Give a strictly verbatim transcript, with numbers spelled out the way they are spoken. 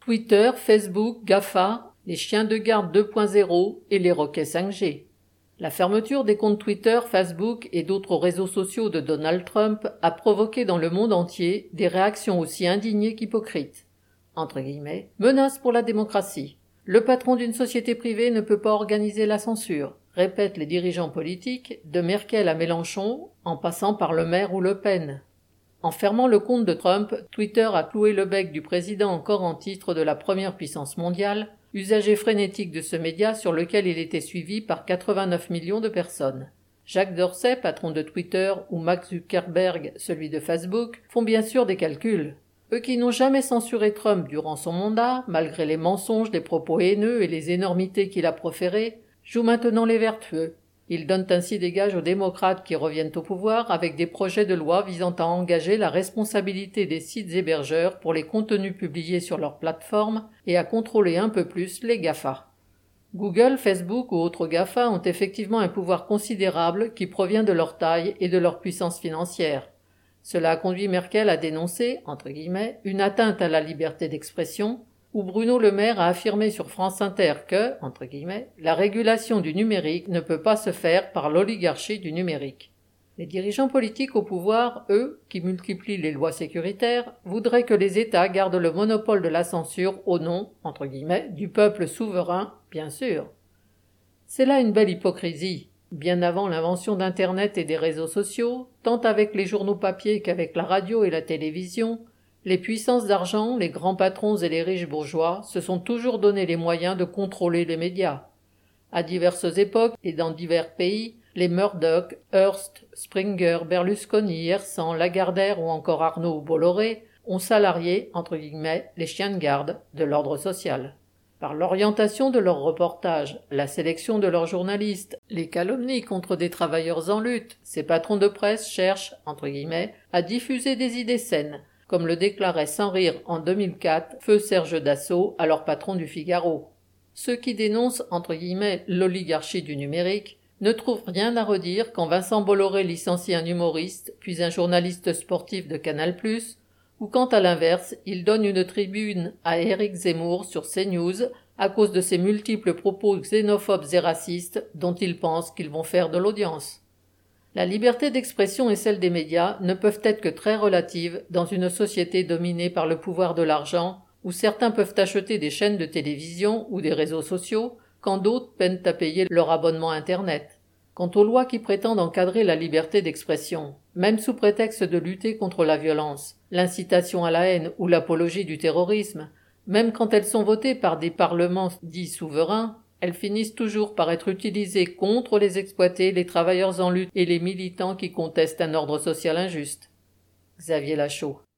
Twitter, Facebook, GAFA, les chiens de garde deux point zéro et les roquets cinq G. La fermeture des comptes Twitter, Facebook et d'autres réseaux sociaux de Donald Trump a provoqué dans le monde entier des réactions aussi indignées qu'hypocrites. Entre guillemets, menace pour la démocratie. Le patron d'une société privée ne peut pas organiser la censure, répètent les dirigeants politiques, de Merkel à Mélenchon, en passant par Le Maire ou Le Pen. En fermant le compte de Trump, Twitter a cloué le bec du président encore en titre de la première puissance mondiale, usager frénétique de ce média sur lequel il était suivi par quatre-vingt-neuf millions de personnes. Jacques Dorsey, patron de Twitter, ou Mark Zuckerberg, celui de Facebook, font bien sûr des calculs. Eux qui n'ont jamais censuré Trump durant son mandat, malgré les mensonges, les propos haineux et les énormités qu'il a proférés, jouent maintenant les vertueux. Ils donnent ainsi des gages aux démocrates qui reviennent au pouvoir avec des projets de loi visant à engager la responsabilité des sites hébergeurs pour les contenus publiés sur leur plateforme et à contrôler un peu plus les GAFA. Google, Facebook ou autres GAFA ont effectivement un pouvoir considérable qui provient de leur taille et de leur puissance financière. Cela a conduit Merkel à dénoncer, entre guillemets, une atteinte à la liberté d'expression, où Bruno Le Maire a affirmé sur France Inter que, entre guillemets, la régulation du numérique ne peut pas se faire par l'oligarchie du numérique. Les dirigeants politiques au pouvoir, eux, qui multiplient les lois sécuritaires, voudraient que les États gardent le monopole de la censure au nom, entre guillemets, du peuple souverain, bien sûr. C'est là une belle hypocrisie. Bien avant l'invention d'Internet et des réseaux sociaux, tant avec les journaux papier qu'avec la radio et la télévision, les puissances d'argent, les grands patrons et les riches bourgeois se sont toujours donné les moyens de contrôler les médias. À diverses époques et dans divers pays, les Murdoch, Hearst, Springer, Berlusconi, Hersan, Lagardère ou encore Arnaud ou Bolloré ont salarié, entre guillemets, les chiens de garde de l'ordre social. Par l'orientation de leurs reportages, la sélection de leurs journalistes, les calomnies contre des travailleurs en lutte, ces patrons de presse cherchent, entre guillemets, à diffuser des idées saines, comme le déclarait sans rire en deux mille quatre Feu Serge Dassault, alors patron du Figaro. Ceux qui dénoncent, entre guillemets, l'oligarchie du numérique ne trouvent rien à redire quand Vincent Bolloré licencie un humoriste, puis un journaliste sportif de Canal plus, ou quand à l'inverse, il donne une tribune à Éric Zemmour sur CNews à cause de ses multiples propos xénophobes et racistes dont il pense qu'ils vont faire de l'audience. La liberté d'expression et celle des médias ne peuvent être que très relatives dans une société dominée par le pouvoir de l'argent, où certains peuvent acheter des chaînes de télévision ou des réseaux sociaux, quand d'autres peinent à payer leur abonnement Internet. Quant aux lois qui prétendent encadrer la liberté d'expression, même sous prétexte de lutter contre la violence, l'incitation à la haine ou l'apologie du terrorisme, même quand elles sont votées par des parlements dits souverains, elles finissent toujours par être utilisées contre les exploités, les travailleurs en lutte et les militants qui contestent un ordre social injuste. Xavier Lachaud.